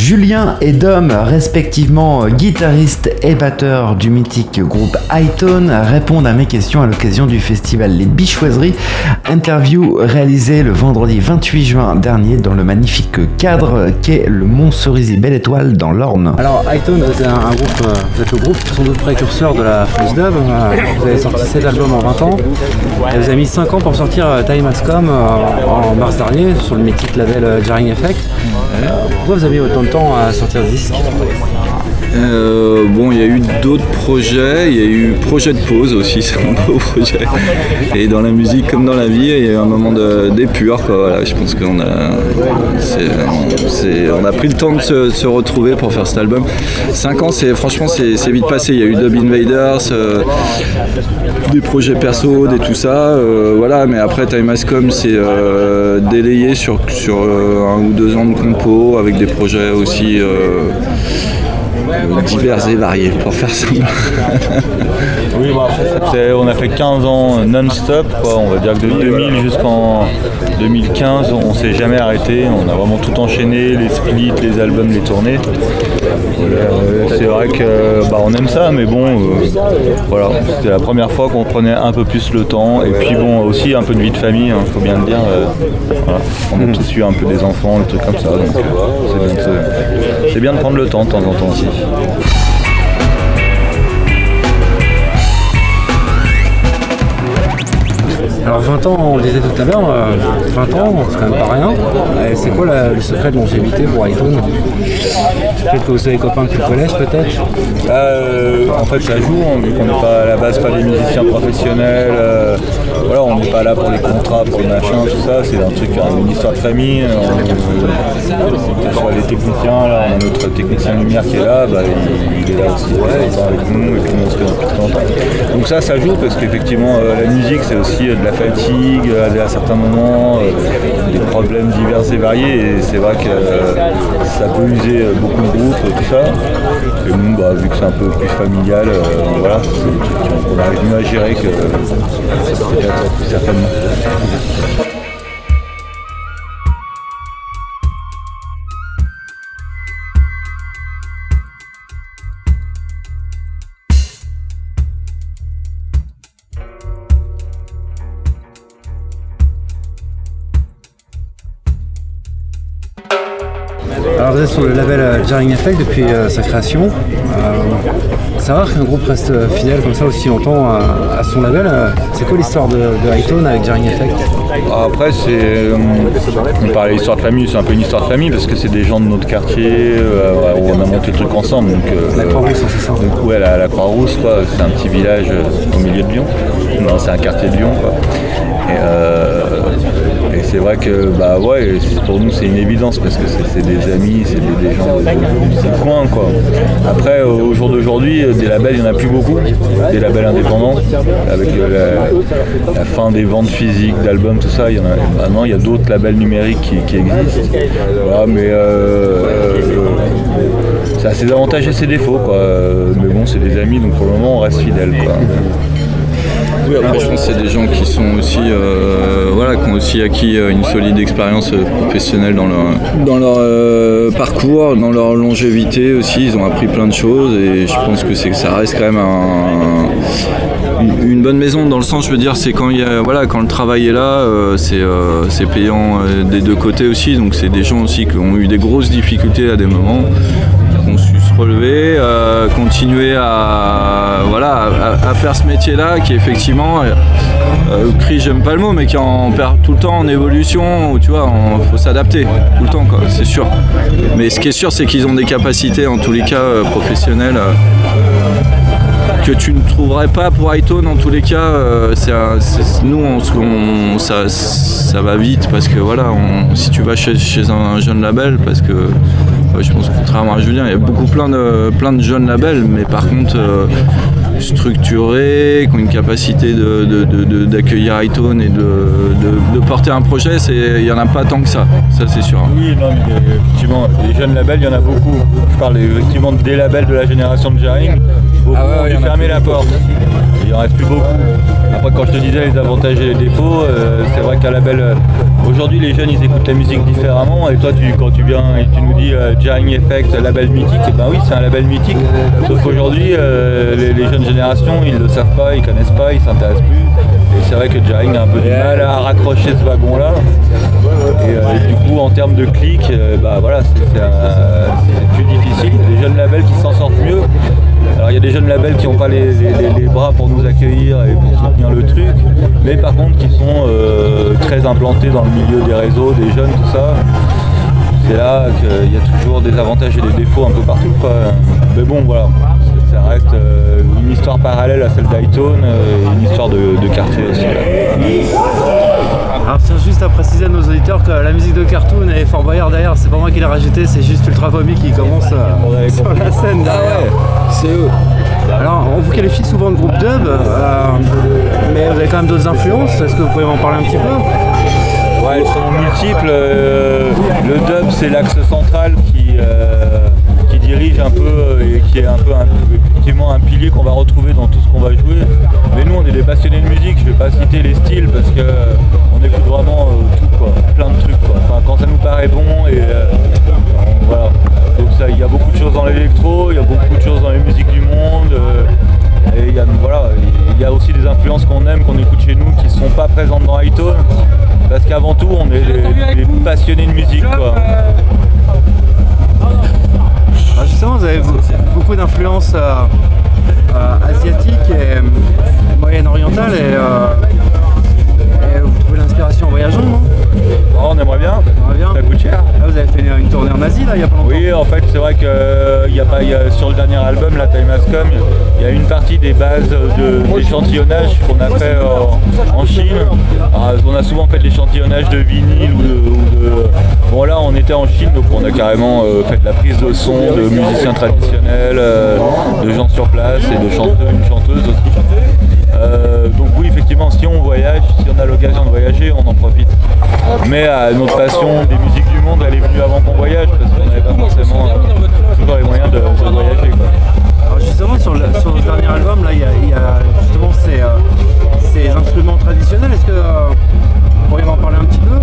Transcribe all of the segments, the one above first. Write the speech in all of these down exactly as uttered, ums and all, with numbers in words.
Julien et Dom, respectivement guitaristes et batteurs du mythique groupe Hightone, répondent à mes questions à l'occasion du festival Les Bichoiseries. Interview réalisée le vendredi vingt-huit juin dernier dans le magnifique cadre qu'est le Mont Cerisy Belle Étoile dans l'Orne. Alors Hightone, vous êtes un, un groupe, vous êtes le groupe sans doute précurseur de la French Dub. Vous avez sorti sept albums en vingt ans. Et vous avez mis cinq ans pour sortir Time Has Come en mars dernier sur le mythique label Jarring Effect. Pourquoi vous avez mis autant de temps à sortir ce disque ? Euh, bon, il y a eu d'autres projets, il y a eu projet de pause aussi, c'est un beau projet. Et dans la musique comme dans la vie, il y a eu un moment de, d'épure, quoi. Voilà, je pense qu'on a, c'est, c'est, on a pris le temps de se, se retrouver pour faire cet album. Cinq ans, c'est, franchement, c'est, c'est vite passé. Il y a eu Dub Invaders, euh, des projets perso, des tout ça, euh, voilà. Mais après, Time Has Come, c'est euh, délayé sur, sur euh, un ou deux ans de compo, avec des projets aussi. Euh, divers et variés pour faire ça. Oui, bon, après, on a fait quinze ans non-stop, quoi. On va dire que de deux mille jusqu'en deux mille quinze, on s'est jamais arrêté. On a vraiment tout enchaîné, les splits, les albums, les tournées. Euh, c'est vrai que bah, on aime ça, mais bon, euh, voilà, c'était la première fois qu'on prenait un peu plus le temps. Et puis bon, aussi un peu de vie de famille, hein, faut bien le dire. Euh, voilà. On a tous eu un peu des enfants, des trucs comme ça. Donc euh, c'est, bien de, c'est bien de prendre le temps de temps en temps aussi. Alors vingt ans, on le disait tout à l'heure, euh, vingt ans, c'est quand même pas rien. Et c'est quoi la, le secret de longévité pour Hightone ? Le fait que vous avez des copains qui le connaissent peut-être ? euh, En fait ça joue, hein, vu qu'on n'est pas à la base pas des musiciens professionnels, euh, voilà, on n'est pas là pour les contrats, pour le machin, tout ça, c'est un truc, une histoire de famille. On, que ce soit les techniciens, là, on a notre technicien lumière qui est là, bah, il, il est là aussi, ouais, il est avec nous, et puis nous on se connaît depuis longtemps. Donc ça, ça joue parce qu'effectivement euh, la musique c'est aussi euh, de la fatigue à certains moments, euh, des problèmes divers et variés, et c'est vrai que euh, ça peut user beaucoup de groupes, tout ça. Et nous, bah, vu que c'est un peu plus familial, euh, voilà, c'est des trucs qu'on arrive mieux à gérer que euh, certainement. Alors vous êtes sur le label Jarring Effect depuis euh, sa création. Euh, c'est rare qu'un groupe reste fidèle comme ça aussi longtemps à, à son label. C'est quoi l'histoire de, de Hightone avec Jarring Effect ? Après, c'est, euh, on parlait d'histoire de famille, c'est un peu une histoire de famille parce que c'est des gens de notre quartier euh, où on a monté le truc ensemble. Donc, euh, la Croix-Rousse, c'est ça ? Donc, ouais, la, la Croix-Rousse, quoi. C'est un petit village euh, au milieu de Lyon. Non, c'est un quartier de Lyon, quoi. Et, euh, et c'est vrai que bah ouais, pour nous c'est une évidence parce que c'est, c'est des amis, c'est des, des gens du coin, quoi. Après, au jour d'aujourd'hui, des labels, il n'y en a plus beaucoup, des labels indépendants, avec la, la fin des ventes physiques d'albums, tout ça. Il y en a, maintenant, il y a d'autres labels numériques qui, qui existent. Voilà, mais euh, euh, ça a ses avantages et ses défauts, quoi. Mais bon, c'est des amis, donc pour le moment, on reste fidèle, quoi. Oui, après je pense que c'est des gens qui sont aussi, euh, voilà, qui ont aussi acquis une solide expérience professionnelle dans leur, dans leur euh, parcours, dans leur longévité aussi. Ils ont appris plein de choses et je pense que, c'est, que ça reste quand même un, une, une bonne maison dans le sens, je veux dire, c'est quand il y a, voilà, quand le travail est là, euh, c'est, euh, c'est payant euh, des deux côtés aussi. Donc c'est des gens aussi qui ont eu des grosses difficultés à des moments. Ont su se relever, euh, continuer à, voilà, à, à faire ce métier-là qui effectivement, euh, euh, cri j'aime pas le mot, mais qui est en, tout le temps en évolution, où tu vois, il faut s'adapter tout le temps, quoi, c'est sûr. Mais ce qui est sûr, c'est qu'ils ont des capacités, en tous les cas, euh, professionnelles, euh, que tu ne trouverais pas pour Hightone en tous les cas. Euh, c'est, c'est, nous, on, on, ça, ça va vite parce que voilà, on, si tu vas chez, chez un jeune label, parce que ouais, je pense que contrairement à Julien, il y a beaucoup plein de, plein de jeunes labels, mais par contre euh, structurés, qui ont une capacité de, de, de, de, d'accueillir Hightone et de, de, de porter un projet, c'est, il n'y en a pas tant que ça, ça c'est sûr. Oui, non, mais effectivement, les jeunes labels, il y en a beaucoup. Je parle effectivement des labels de la génération de Jarring. Beaucoup ah ouais, ont dû fermer la porte. Il en reste plus beaucoup. Après, quand je te disais les avantages et les défauts, euh, c'est vrai qu'un label aujourd'hui les jeunes ils écoutent la musique différemment et toi tu, quand tu viens et tu nous dis euh, Jarring Effect, label mythique, et ben oui c'est un label mythique, sauf qu'aujourd'hui euh, les, les jeunes générations ils le savent pas, ils connaissent pas, ils s'intéressent plus et c'est vrai que Jarring a un peu du mal à raccrocher ce wagon là et, euh, et du coup en termes de clics, euh, bah voilà c'est, c'est, euh, c'est plus difficile, les jeunes labels qui s'en sortent mieux. Alors il y a des jeunes labels qui n'ont pas les, les, les bras pour nous accueillir et pour soutenir le truc, mais par contre qui sont euh, très implantés dans le milieu des réseaux, des jeunes, tout ça. C'est là qu'il y a toujours des avantages et des défauts un peu partout, quoi. Mais bon voilà, ça reste euh, une histoire parallèle à celle d'Hightone et une histoire de, de quartier aussi. Là. Alors tiens juste à préciser à nos auditeurs que la musique de Cartoon et Fort Boyard derrière, c'est pas moi qui l'ai rajouté, c'est juste Ultra Vomi qui commence euh, sur la scène derrière. Ah ouais, c'est eux. Alors on vous qualifie souvent de groupe dub, euh, mais vous avez quand même d'autres influences, est-ce que vous pouvez m'en parler un petit peu? Ouais, elles sont multiples. Euh, le dub c'est l'axe central qui, euh, qui dirige un peu et qui est un peu un, effectivement un pilier qu'on va retrouver dans tout ce qu'on va jouer. Mais nous on est des passionnés de musique, je vais pas citer les styles parce que euh, on écoute vraiment euh, tout quoi, plein de trucs quoi. Enfin, quand ça nous paraît bon et euh, on, voilà. Donc ça il y a beaucoup de choses dans l'électro, il y a beaucoup de choses dans les musiques du monde. Euh, et il y a voilà, il y a aussi des influences qu'on aime, qu'on écoute chez nous qui ne sont pas présentes dans Hightone. Parce qu'avant tout, on est des, des passionnés de musique, quoi. Ah, justement, vous avez beaucoup d'influences euh, euh, asiatiques et euh, moyen-orientales et, euh, et vous trouvez l'inspiration en voyageant, non? Oh, on aimerait bien. On aimerait bien. Ça coûte cher. Là, vous avez fait une, une tournée en Asie, là, il y a pas longtemps. Oui, en fait, c'est vrai que euh, y a pas, y a, sur le dernier album, la Time Has Come, il y a une partie des bases de, d'échantillonnage qu'on a fait euh, en Chine. Alors, on a souvent fait de l'échantillonnage de vinyle ou de, ou de... Bon là, on était en Chine, donc on a carrément euh, fait de la prise de son de musiciens traditionnels, euh, de gens sur place et de chanteurs, une chanteuse aussi. Euh, donc oui, effectivement, si on voyage, si on a l'occasion de voyager, on en profite. Mais euh, notre passion des musiques du monde, elle est venue avant qu'on voyage, parce qu'on n'avait pas forcément euh, toujours les moyens de, de voyager, quoi. Alors justement, sur le, sur le dernier album, là, il y, y a justement ces, euh, ces instruments traditionnels. Est-ce que euh, vous pourriez m'en parler un petit peu?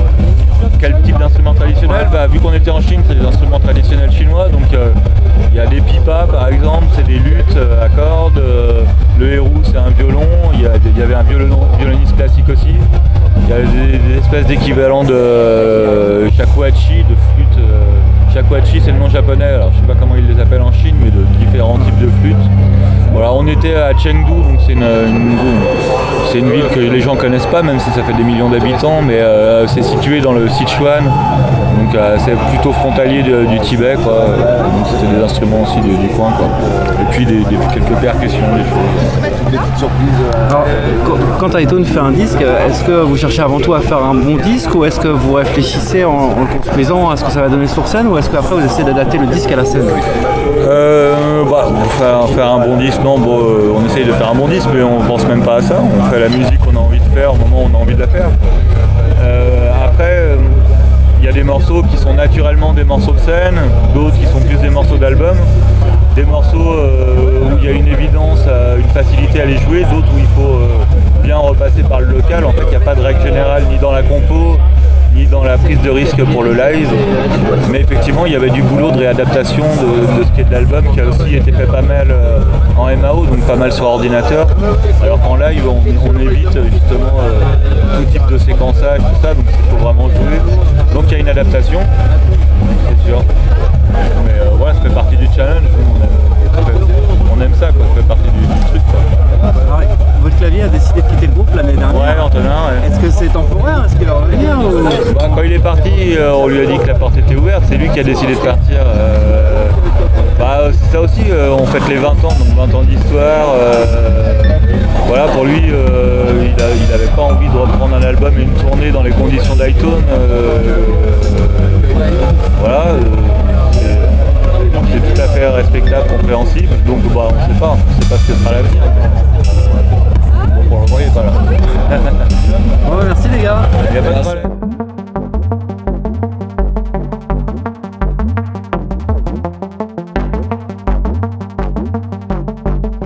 Quel type d'instrument traditionnel? Bah, vu qu'on était en Chine, c'est des instruments traditionnels chinois, donc il euh, y a des pipas par exemple, c'est des luttes euh, à cordes, euh, le hérou c'est un violon, il y, y avait un violon, violoniste classique aussi, il y a des, des espèces d'équivalents de euh, shakuhachi, de flûte. Euh, shakuhachi c'est le nom japonais, alors je sais pas comment ils les appellent en Chine, mais de différents types de flûtes. Voilà, on était à Chengdu, donc c'est une, une, c'est une ville que les gens connaissent pas, même si ça fait des millions d'habitants, mais euh, c'est situé dans le Sichuan, donc euh, c'est plutôt frontalier de, du Tibet, quoi. Donc c'était des instruments aussi du, du coin, quoi. Et puis des, des, quelques percussions, des choses. Des petites surprises. Alors, quand Hightone fait un disque, est-ce que vous cherchez avant tout à faire un bon disque ou est-ce que vous réfléchissez en, en le construisant à ce que ça va donner sur scène ou est-ce qu'après vous essayez d'adapter le disque à la scène? euh, bah, faire, faire un bon disque, non, bon, euh, on essaye de faire un bon disque, mais on pense même pas à ça. On fait la musique qu'on a envie de faire au moment où on a envie de la faire. Euh, après, il euh, y a des morceaux qui sont naturellement des morceaux de scène, d'autres qui sont plus des morceaux d'album, des morceaux euh, où il y a une évidence, euh, une facilité à les jouer, d'autres où il faut euh, bien repasser par le local. En fait, il n'y a pas de règle générale ni dans la compo, ni dans la prise de risque pour le live, mais effectivement il y avait du boulot de réadaptation de, de ce qui est de l'album qui a aussi été fait pas mal euh, en M A O, donc pas mal sur ordinateur, alors qu'en live on, on évite justement euh, tout type de séquençage, tout ça, donc il faut vraiment jouer, donc il y a une adaptation, c'est sûr, mais euh, voilà, ça fait partie du challenge, on aime, on aime ça, quoi, ça fait partie du, du truc, quoi. Alors, votre clavier a décidé de quitter le groupe l'année dernière. Ouais, Antonin, ouais. Est-ce que c'est temporaire? Est-ce qu'il va revenir ou... bah, quand il est parti, euh, on lui a dit que la porte était ouverte, c'est lui qui a décidé de partir. Euh, bah, c'est ça aussi, euh, on fête les vingt ans, donc vingt ans d'histoire. Euh, voilà, pour lui, euh, il n'avait pas envie de reprendre un album et une tournée dans les conditions d'Hightone. Euh, voilà. Euh, c'est tout à fait respectable, compréhensible, donc bah, on ne sait pas, on ne sait pas ce que sera l'avenir. Bon, pour le moment, il n'est pas là. Bon, merci les gars. Il n'y a pas de problème.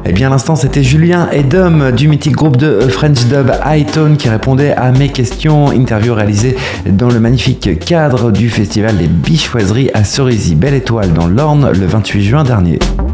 Et bien à l'instant c'était Julien et Dom du mythique groupe de French Dub Hightone qui répondait à mes questions. Interview réalisée dans le magnifique cadre du festival des Bichoiseries à Cerisy Belle Étoile dans l'Orne le vingt-huit juin dernier.